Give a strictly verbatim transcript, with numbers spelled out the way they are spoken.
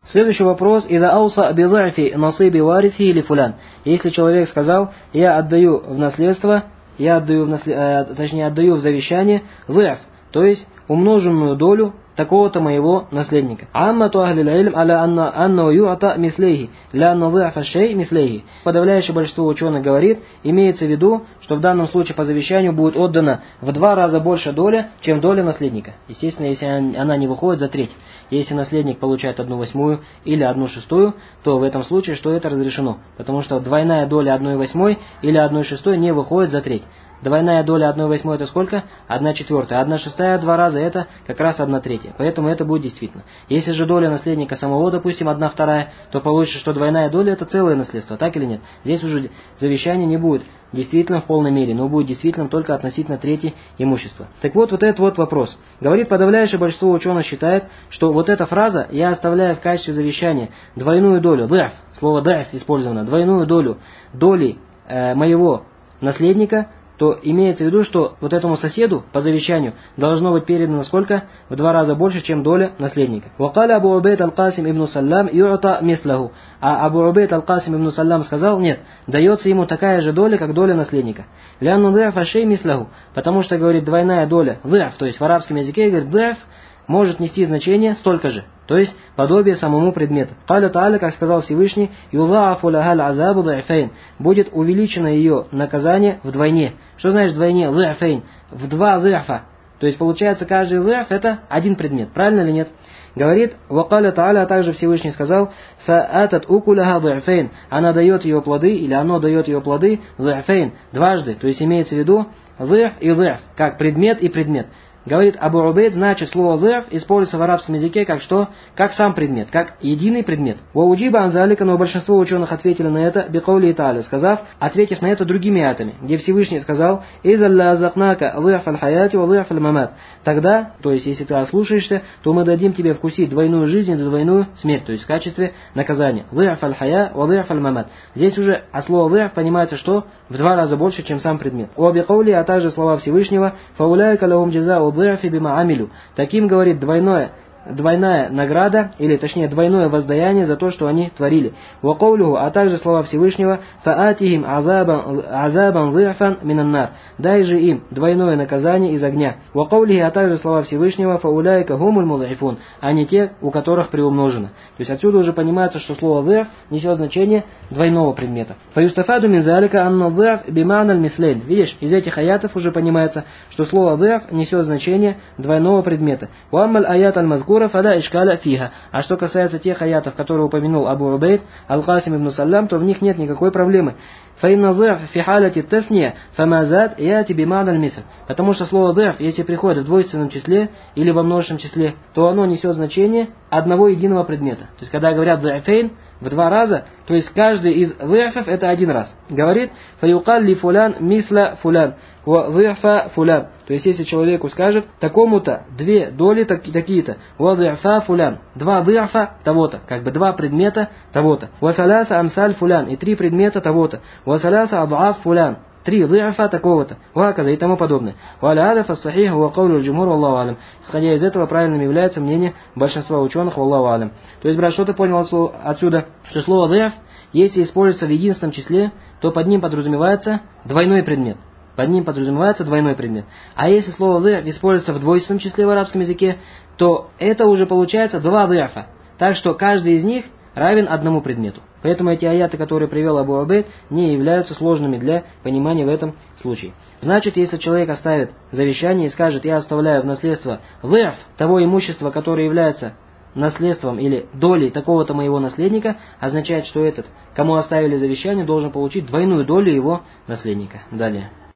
Следующий вопрос. «Ида ауса бид'афи насиби варисхи или фулян». Если человек сказал, я отдаю в наследство, я отдаю в наслед... э, точнее отдаю в завещание д'аф, то есть умноженную долю такого-то моего наследника. Аммату ахлил илм аля анна анна ю'ата мислейхи, ля анна д'афа шей мислейхи. Подавляющее большинство ученых говорит, имеется в виду, что в данном случае по завещанию будет отдана в два раза больше доля, чем доля наследника. Естественно, если она не выходит за треть. Если наследник получает одну восьмую или одну шестую, то в этом случае что это разрешено? Потому что двойная доля одной восьмой или одной шестой не выходит за треть. Двойная доля одной восьмой это сколько? Одна четвертая. Одна шестая два раза это как раз одна третья. Поэтому это будет действительно. Если же доля наследника самого, допустим, одна вторая, то получится, что двойная доля это целое наследство. Так или нет? Здесь уже завещание не будет действительно в полной мере, но будет действительно только относительно трети имущества. Так вот, вот этот вот вопрос. Говорит, подавляющее большинство ученых считает, что вот эта фраза «я оставляю в качестве завещания двойную долю», д'аф, слово д'аф использовано, двойную долю доли э, моего наследника, то имеется в виду, что вот этому соседу по завещанию должно быть передано сколько? В два раза больше, чем доля наследника. Вакаля Абу Убейд аль-Касим ибн Саллам ю'та мислаху. А Абу Убейд аль-Касим ибн Саллам сказал, нет, дается ему такая же доля, как доля наследника. Лянну д'афа шей мислаху. Потому что, говорит, двойная доля, д'аф, то есть в арабском языке, говорит, д'аф, может нести значение столько же, то есть подобие самому предмету. Каля Тааля, как сказал Всевышний, юзаафу лахаль азабу д'афейн, будет увеличено ее наказание вдвойне. Что значит вдвойне? Д'афейн, в два д'афа. То есть получается каждый д'аф это один предмет, правильно или нет? Говорит, вакаля Тааля, а также Всевышний сказал, фаатат укуляха д'афейн, она дает ее плоды, или оно дает ее плоды, д'афейн, дважды, то есть имеется в виду д'аф и д'аф, как предмет и предмет. Говорит Абу Убейд, значит слово «д'аф» используется в арабском языке как что? Как сам предмет, как единый предмет. Вауджиба анзалика, но большинство ученых ответили на это бикаули Тааля, сказав, ответив на это другими аятами, где Всевышний сказал «Изалля закнака д'аф аль-хаяти ва д'аф аль-мамат». Тогда, то есть если ты ослушаешься, то мы дадим тебе вкусить двойную жизнь и двойную смерть, то есть в качестве наказания. «Д'аф аль-хая ва д'аф аль-мамат». Здесь уже от слова «д'аф» понимается, что в два раза больше, чем сам предмет. Ва бикаули, а также слова Всевышнего «Фауляйка лахум джазау д'афи бима амилю». Таким, говорит, двойное, двойная награда, или точнее двойное воздаяние за то, что они творили. Вакаулюху, а также слова Всевышнего, фаатихим азабан азабан д'афан минаннар. Дай же им двойное наказание из огня. Вакаулихи, а также слова Всевышнего, фауляйка гумуль муд'ифун, а не те, у которых приумножено. То есть отсюда уже понимается, что слово д'аф несет значение двойного предмета. Фаюстафаду мин залика анна д'аф бимана аль-мислейн. Видишь, из этих аятов уже понимается, что слово д'аф несет значение двойного предмета. Уаммаль аят аль-мазгур фада ишкаля фиха. А что касается тех аятов, которые упомянул Абу Убейд аль-Касим ибн Саллам, то в них нет никакой проблемы. Фаинна д'аф фи халяти тасния фамазад яти бимана аль-мисл. Потому что слово д'аф, если приходит в двойственном числе или во множественном числе, то оно несет значение одного единого предмета. То есть когда говорят д'афейн в два раза, то есть каждый из д'афов это один раз. Говорит фаюкаль ли фулян мисла фулян ва д'афа фулян. То есть если человеку скажет такому-то две доли такие-то, ва д'афа фулян, два д'афа того-то, как бы два предмета того-то, ва саляса амсаль фулян, и три предмета того-то, ва саляса ад'аф фулян, три д'афа такого-то, ваказа и тому подобное. Ва аля фас-сахих ва каулю джумхур валлаху алям. Исходя из этого правильным является мнение большинства ученых, валлаху алям. То есть, брат, что ты понял отсюда? Что слово д'аф, если используется в единственном числе, то под ним подразумевается двойной предмет. Под ним подразумевается двойной предмет. А если слово д'аф используется в двойственном числе в арабском языке, то это уже получается два д'афа. Так что каждый из них равен одному предмету. Поэтому эти аяты, которые привел Абу Убейд, не являются сложными для понимания в этом случае. Значит, если человек оставит завещание и скажет, я оставляю в наследство д'аф того имущества, которое является наследством или долей такого-то моего наследника, означает, что этот, кому оставили завещание, должен получить двойную долю его наследника. Далее.